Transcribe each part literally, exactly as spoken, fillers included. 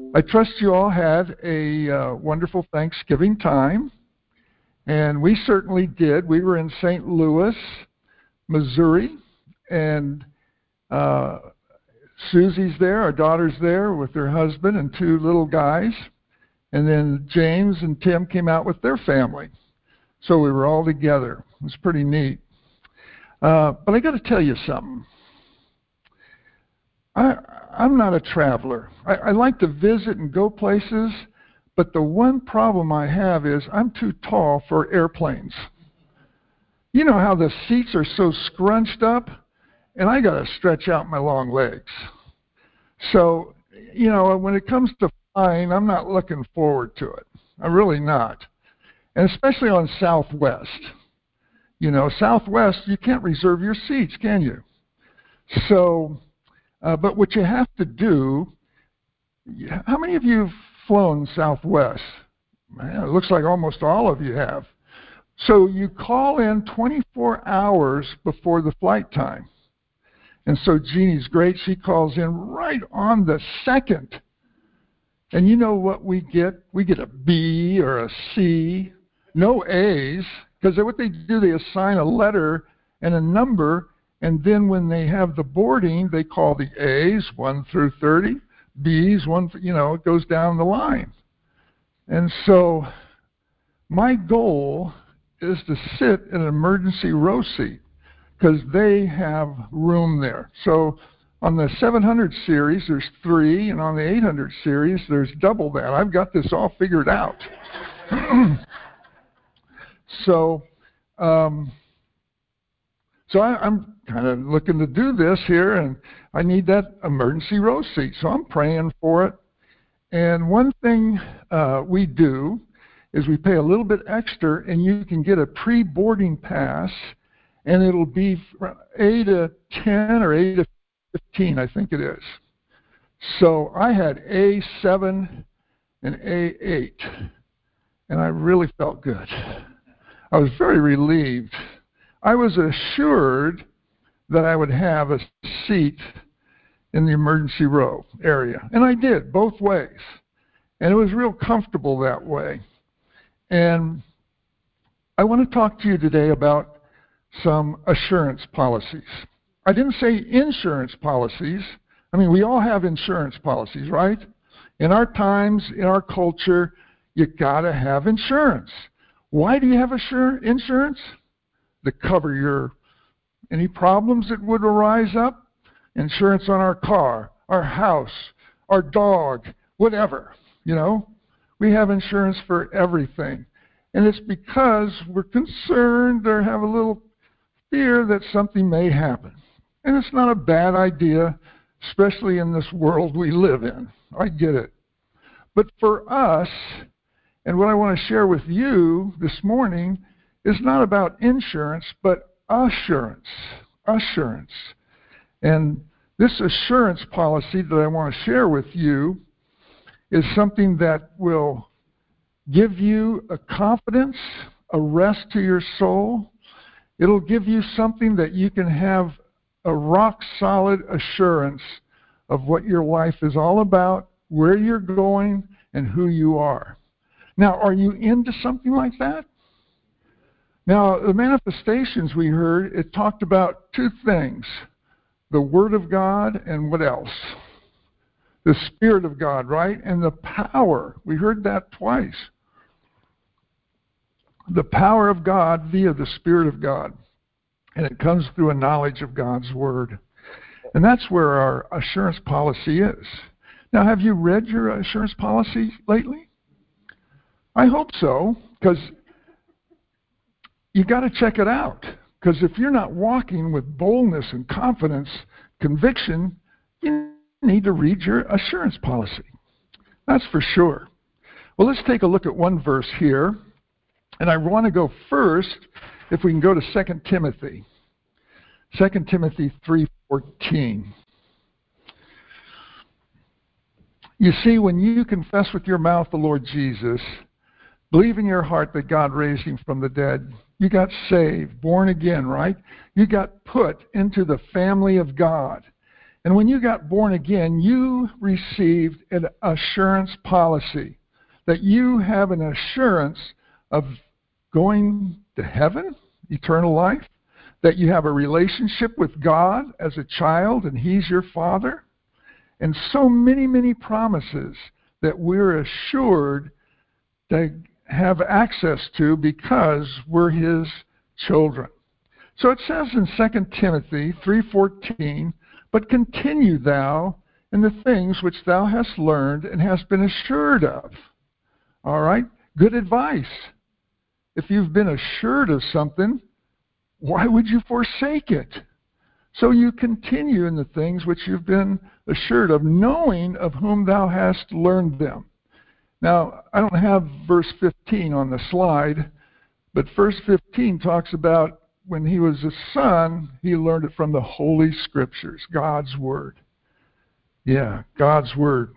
I trust you all had a uh, wonderful Thanksgiving time, and we certainly did. We were in Saint Louis, Missouri, and uh, Susie's there, our daughter's there with her husband and two little guys, and then James and Tim came out with their family. So we were all together. It was pretty neat. Uh, but I got to tell you something. I, I'm not a traveler. I, I like to visit and go places, but the one problem I have is I'm too tall for airplanes. You know how the seats are so scrunched up, and I got to stretch out my long legs. So, you know, when it comes to flying, I'm not looking forward to it. I'm really not. And especially on Southwest. You know, Southwest, you can't reserve your seats, can you? So, uh, but what you have to do, how many of you have flown Southwest? Man, it looks like almost all of you have. So you call in twenty-four hours before the flight time. And so Jeannie's great. She calls in right on the second. And you know what we get? We get a B or a C, no A's, because what they do, they assign a letter and a number, and then when they have the boarding, they call the A's, one through thirty, B's, one, you know, it goes down the line. And so my goal is to sit in an emergency row seat because they have room there. So on the seven hundred series, there's three, and on the eight hundred series, there's double that. I've got this all figured out. so um, so I, I'm kind of looking to do this here, and I need that emergency row seat, so I'm praying for it. And one thing uh, we do is we pay a little bit extra, and you can get a pre-boarding pass, and it'll be A to ten or A to fifteen, I think it is. So I had A seven and A eight, and I really felt good. I was very relieved. I was assured that I would have a seat in the emergency row area, and I did, both ways. And it was real comfortable that way. And I want to talk to you today about some assurance policies. I didn't say insurance policies. I mean, we all have insurance policies, right? In our times, in our culture, you got to have insurance. Why do you have assur- insurance? To cover your any problems that would arise up. Insurance on our car, our house, our dog, whatever, you know. We have insurance for everything. And it's because we're concerned or have a little fear that something may happen. And it's not a bad idea, especially in this world we live in. I get it. But for us, and what I want to share with you this morning is not about insurance, but assurance. Assurance. And this assurance policy that I want to share with you is something that will give you a confidence, a rest to your soul. It'll give you something that you can have a rock-solid assurance of what your life is all about, where you're going, and who you are. Now, are you into something like that? Now, the manifestations we heard, it talked about two things. The Word of God and what else? The Spirit of God, right? And the power. We heard that twice. The power of God via the Spirit of God. And it comes through a knowledge of God's Word. And that's where our assurance policy is. Now, have you read your assurance policy lately? I hope so, because you got to check it out. Because if you're not walking with boldness and confidence, conviction, you need to read your assurance policy. That's for sure. Well, let's take a look at one verse here. And I want to go first, if we can go to Second Timothy. Second Timothy three fourteen. You see, when you confess with your mouth the Lord Jesus, believe in your heart that God raised him from the dead, you got saved, born again, right? You got put into the family of God. And when you got born again, you received an assurance policy that you have an assurance of going to heaven, eternal life, that you have a relationship with God as a child and He's your Father, and so many, many promises that we're assured to have access to because we're His children. So it says in Second Timothy three fourteen, "But continue thou in the things which thou hast learned and hast been assured of." All right? Good advice. If you've been assured of something, why would you forsake it? So you continue in the things which you've been assured of, knowing of whom thou hast learned them. Now, I don't have verse fifteen on the slide, but verse fifteen talks about when he was a son, he learned it from the Holy Scriptures, God's Word. Yeah, God's Word.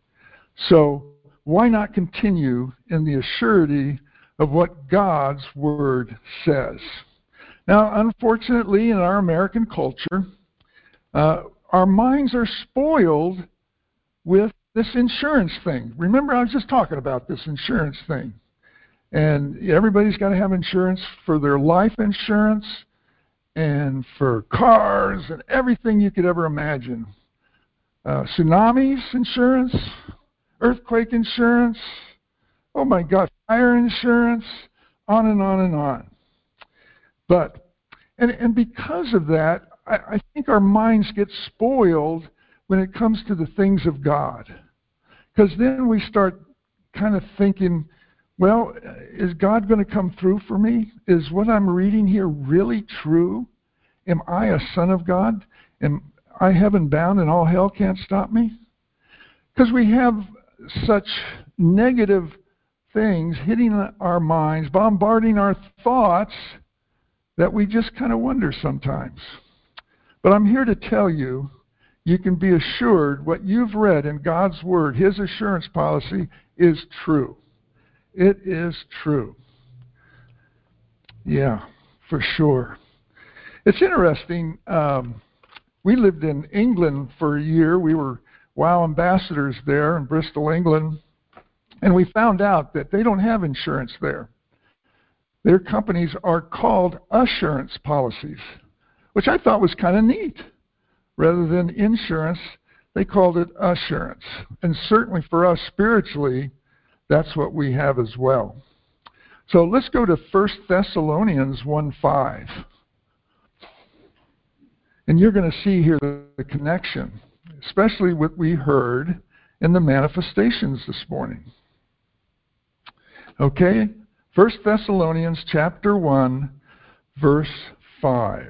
So why not continue in the assurity of what God's Word says? Now, unfortunately, in our American culture, uh, our minds are spoiled with this insurance thing. Remember, I was just talking about this insurance thing. And everybody's got to have insurance for their life insurance and for cars and everything you could ever imagine. Uh, tsunamis insurance, earthquake insurance, oh my God, fire insurance, on and on and on. But, and, and because of that, I, I think our minds get spoiled when it comes to the things of God. Because then we start kind of thinking, well, is God going to come through for me? Is what I'm reading here really true? Am I a son of God? Am I heaven bound and all hell can't stop me? Because we have such negative things hitting our minds, bombarding our thoughts, that we just kind of wonder sometimes. But I'm here to tell you, you can be assured what you've read in God's Word, His assurance policy, is true. It is true. Yeah, for sure. It's interesting. Um, we lived in England for a year. We were WOW ambassadors there in Bristol, England. And we found out that they don't have insurance there. Their companies are called assurance policies, which I thought was kind of neat. Rather than insurance, they called it assurance. And certainly for us spiritually, that's what we have as well. So let's go to First Thessalonians one five. And you're going to see here the connection, especially what we heard in the manifestations this morning. Okay? First Thessalonians chapter one, verse five.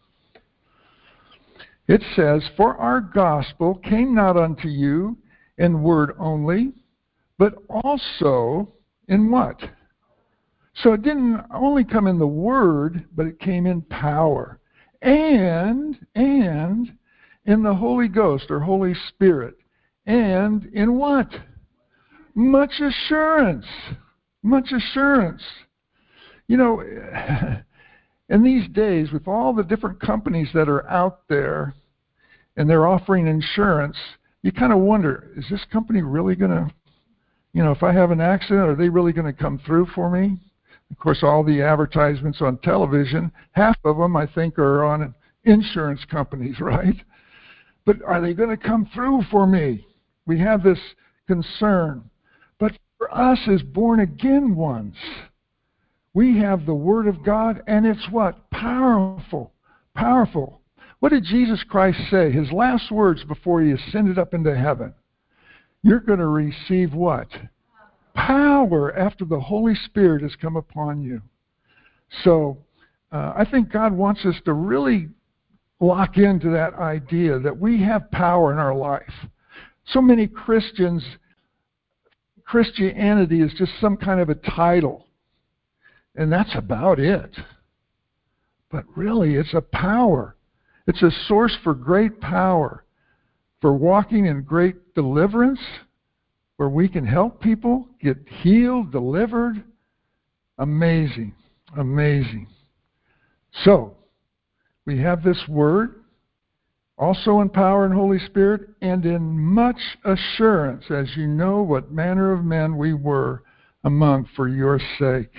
It says, "For our gospel came not unto you in word only, but also in" what? So it didn't only come in the word, but it came in power. And, and in the Holy Ghost or Holy Spirit. And in what? Much assurance. Much assurance. You know, in these days, with all the different companies that are out there and they're offering insurance, you kind of wonder, is this company really going to, you know, if I have an accident, are they really going to come through for me? Of course, all the advertisements on television, half of them, I think, are on insurance companies, right? But are they going to come through for me? We have this concern. But for us as born-again ones, we have the Word of God, and it's what? Powerful. Powerful. What did Jesus Christ say? His last words before He ascended up into heaven. You're going to receive what? Power after the Holy Spirit has come upon you. So uh, I think God wants us to really lock into that idea that we have power in our life. So many Christians, Christianity is just some kind of a title. And that's about it. But really, it's a power. It's a source for great power, for walking in great deliverance, where we can help people get healed, delivered. Amazing, amazing. So, we have this word, also in power and Holy Spirit, and in much assurance, as you know what manner of men we were among for your sake.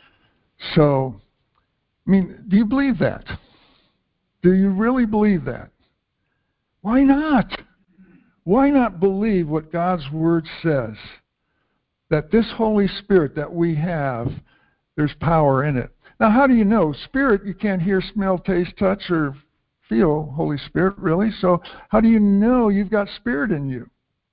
So, I mean, do you believe that? Do you really believe that? Why not? Why not believe what God's Word says? That this Holy Spirit that we have, there's power in it. Now, how do you know? Spirit, you can't hear, smell, taste, touch, or feel Holy Spirit, really. So how do you know you've got Spirit in you?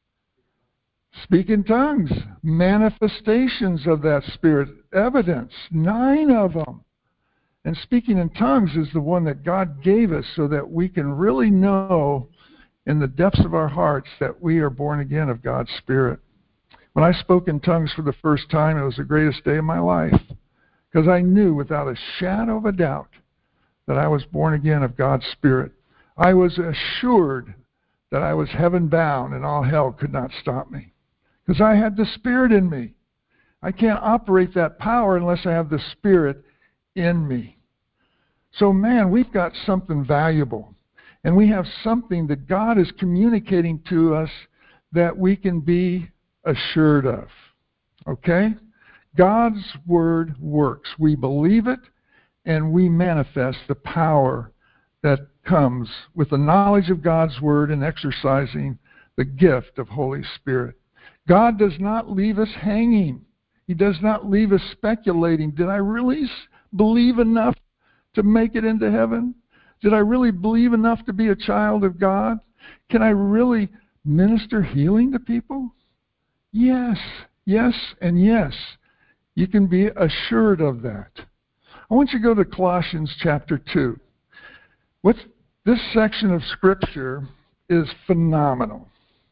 Speak in tongues. Manifestations of that Spirit. Evidence. Nine of them. And speaking in tongues is the one that God gave us so that we can really know in the depths of our hearts that we are born again of God's Spirit. When I spoke in tongues for the first time, it was the greatest day of my life, because I knew without a shadow of a doubt that I was born again of God's Spirit. I was assured that I was heaven-bound and all hell could not stop me, because I had the Spirit in me. I can't operate that power unless I have the Spirit in me. So, man, we've got something valuable, and we have something that God is communicating to us that we can be assured of. Okay? God's Word works. We believe it, and we manifest the power that comes with the knowledge of God's Word and exercising the gift of Holy Spirit. God does not leave us hanging. He does not leave us speculating. Did I really believe enough to make it into heaven? Did I really believe enough to be a child of God? Can I really minister healing to people? Yes, yes, and yes. You can be assured of that. I want you to go to Colossians chapter two. What's, this section of Scripture is phenomenal.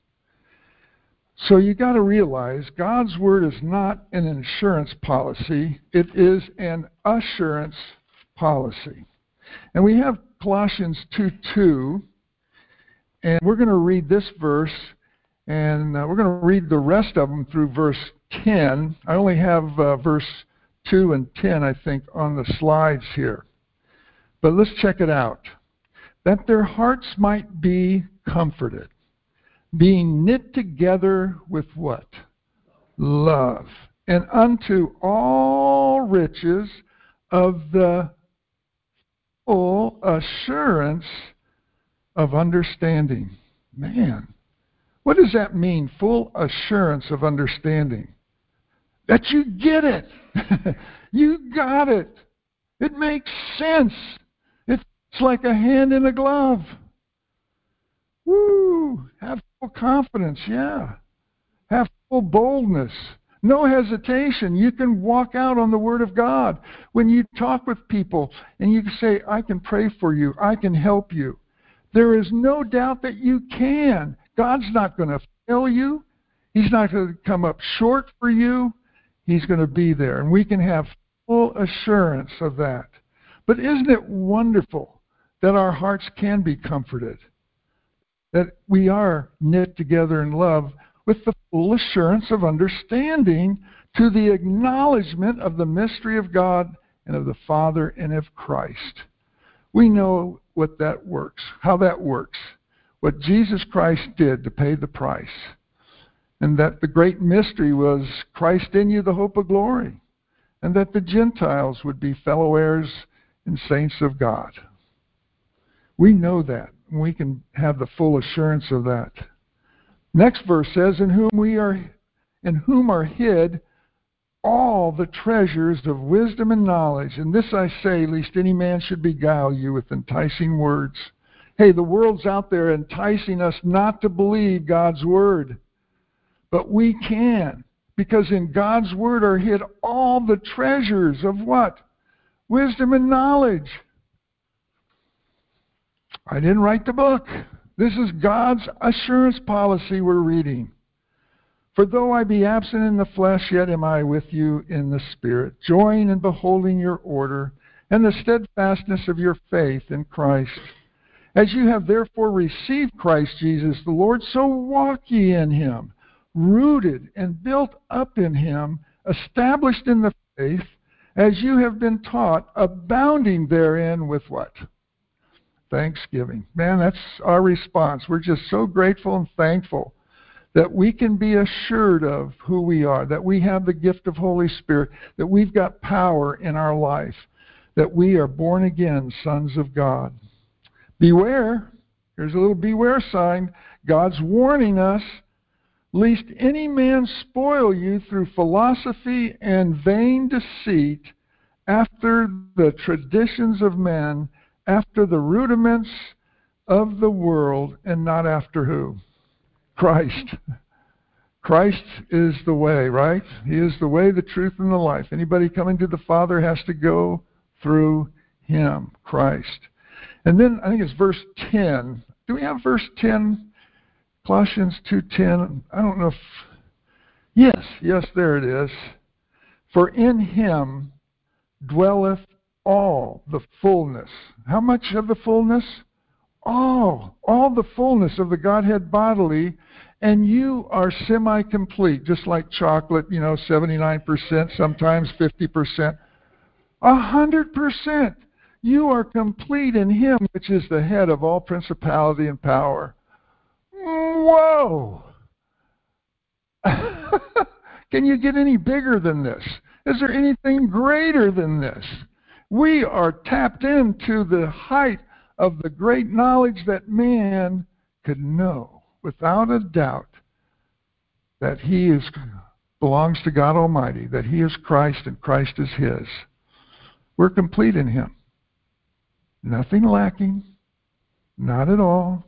So you got to realize God's Word is not an insurance policy. It is an assurance policy. And we have Colossians two two, and we're going to read this verse, and uh, we're going to read the rest of them through verse ten. I only have uh, verse two and ten, I think, on the slides here. But let's check it out. That their hearts might be comforted, being knit together with what? Love. And unto all riches of the full assurance of understanding. Man, what does that mean, full assurance of understanding? That you get it. You got it. It makes sense. It's like a hand in a glove. Woo! Have full confidence, yeah. Have full boldness. No hesitation. You can walk out on the Word of God. When you talk with people and you say, I can pray for you, I can help you, there is no doubt that you can. God's not going to fail you. He's not going to come up short for you. He's going to be there. And we can have full assurance of that. But isn't it wonderful that our hearts can be comforted? That we are knit together in love with the full assurance of understanding to the acknowledgement of the mystery of God and of the Father and of Christ. We know what that works, how that works, what Jesus Christ did to pay the price, and that the great mystery was Christ in you, the hope of glory, and that the Gentiles would be fellow heirs and saints of God. We know that. We can have the full assurance of that. Next verse says, in whom we are, in whom are hid all the treasures of wisdom and knowledge. And this I say, lest any man should beguile you with enticing words. Hey, the world's out there enticing us not to believe God's Word. But we can, because in God's Word are hid all the treasures of what? Wisdom and knowledge. I didn't write the book. This is God's assurance policy we're reading. For though I be absent in the flesh, yet am I with you in the Spirit, joying and beholding your order and the steadfastness of your faith in Christ. As you have therefore received Christ Jesus the Lord, so walk ye in him, rooted and built up in him, established in the faith, as you have been taught, abounding therein with what? thanksgiving. Man, that's our response. We're just so grateful and thankful that we can be assured of who we are, that we have the gift of Holy Spirit, that we've got power in our life, that we are born again sons of God. Beware. Here's a little beware sign. God's warning us, lest any man spoil you through philosophy and vain deceit, after the traditions of men, after the rudiments of the world, and not after who? Christ. Christ is the way, right? He is the way, the truth, and the life. Anybody coming to the Father has to go through Him, Christ. And then I think it's verse ten. Do we have verse ten? Colossians two ten. I don't know if... Yes, yes, there it is. For in Him dwelleth all the fullness. How much of the fullness? All. All the fullness of the Godhead bodily, and you are semi-complete, just like chocolate, you know, seventy-nine percent, sometimes fifty percent. A hundred percent. You are complete in Him, which is the head of all principality and power. Whoa! Can you get any bigger than this? Is there anything greater than this? We are tapped into the height of the great knowledge that man could know without a doubt that he is belongs to God Almighty, that He is Christ and Christ is His. We're complete in Him. Nothing lacking, not at all.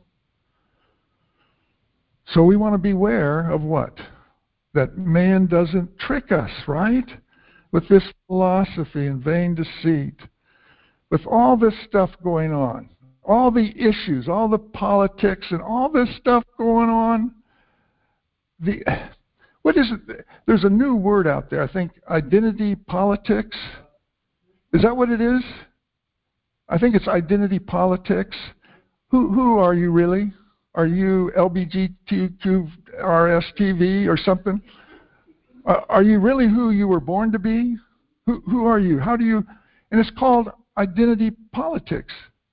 So we want to beware of what? That man doesn't trick us, right? With this philosophy and vain deceit. With all this stuff going on. All the issues, all the politics, and all this stuff going on. The what is it? There's a new word out there, I think, identity politics. Is that what it is? I think it's identity politics. Who who are you really? Are you L B G T Q R S T V or something? Uh, are you really who you were born to be? Who who are you? How do you? And it's called identity politics.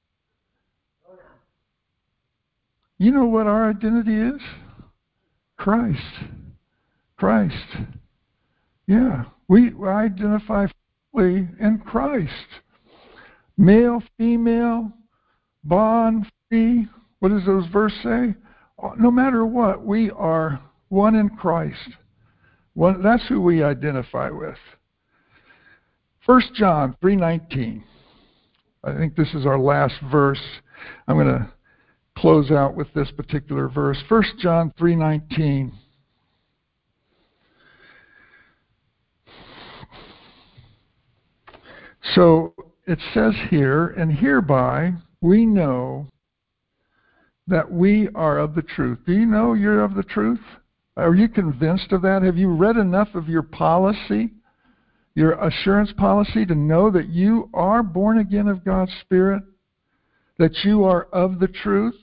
You know what our identity is? Christ. Christ. Yeah. We identify fully in Christ. Male, female, bond, free. What does those verses say? No matter what, we are one in Christ. One, that's who we identify with. First John three nineteen. I think this is our last verse. I'm going to close out with this particular verse. First John three nineteen. So it says here, and hereby we know that we are of the truth. Do you know you're of the truth? Are you convinced of that? Have you read enough of your policy, your assurance policy, to know that you are born again of God's Spirit, that you are of the truth,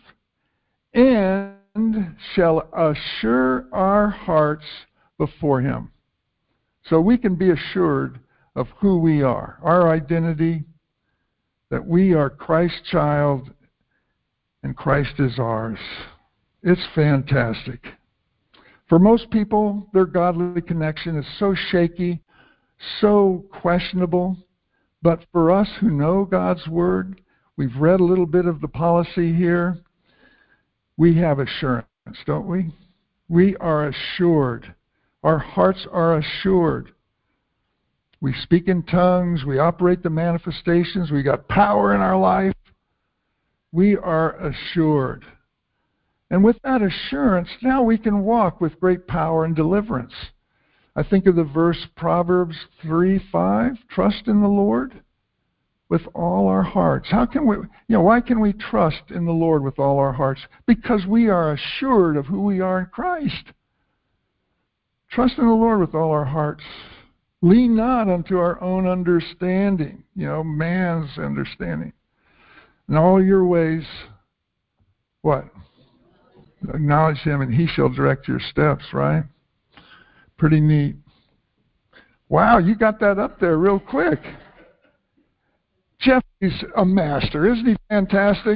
and shall assure our hearts before Him? So we can be assured of who we are, our identity, that we are Christ's child and Christ is ours. It's fantastic. For most people, their godly connection is so shaky, so questionable. But for us who know God's Word, we've read a little bit of the policy here, we have assurance, don't we? We are assured. Our hearts are assured. We speak in tongues. We operate the manifestations. We got power in our life. We are assured. And with that assurance, now we can walk with great power and deliverance. I think of the verse Proverbs three five, trust in the Lord with all our hearts. How can we, you know, why can we trust in the Lord with all our hearts? Because we are assured of who we are in Christ. Trust in the Lord with all our hearts. Lean not unto our own understanding, you know, man's understanding. In all your ways, what? Acknowledge Him and He shall direct your steps, right? Pretty neat. Wow, you got that up there real quick. Jeffrey's a master. Isn't he fantastic?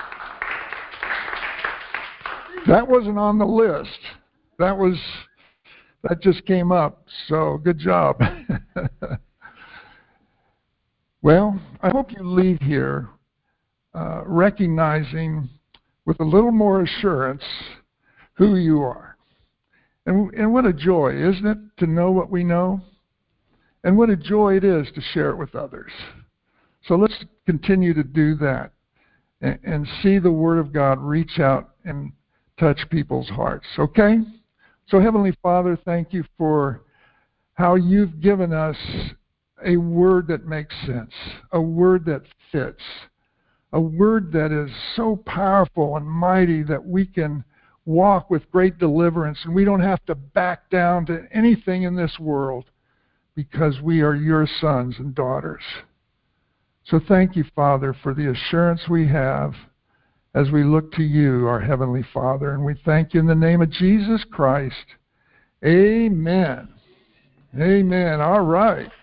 That wasn't on the list. That was, that just came up. So good job. Well, I hope you leave here uh, recognizing with a little more assurance who you are. And, and what a joy, isn't it, to know what we know? And what a joy it is to share it with others. So let's continue to do that and, and see the Word of God reach out and touch people's hearts, okay? So Heavenly Father, thank you for how you've given us a word that makes sense, a word that fits, a word that is so powerful and mighty that we can walk with great deliverance and we don't have to back down to anything in this world because we are your sons and daughters. So thank you, Father, for the assurance we have as we look to you, our Heavenly Father, and we thank you in the name of Jesus Christ. Amen. Amen. All right.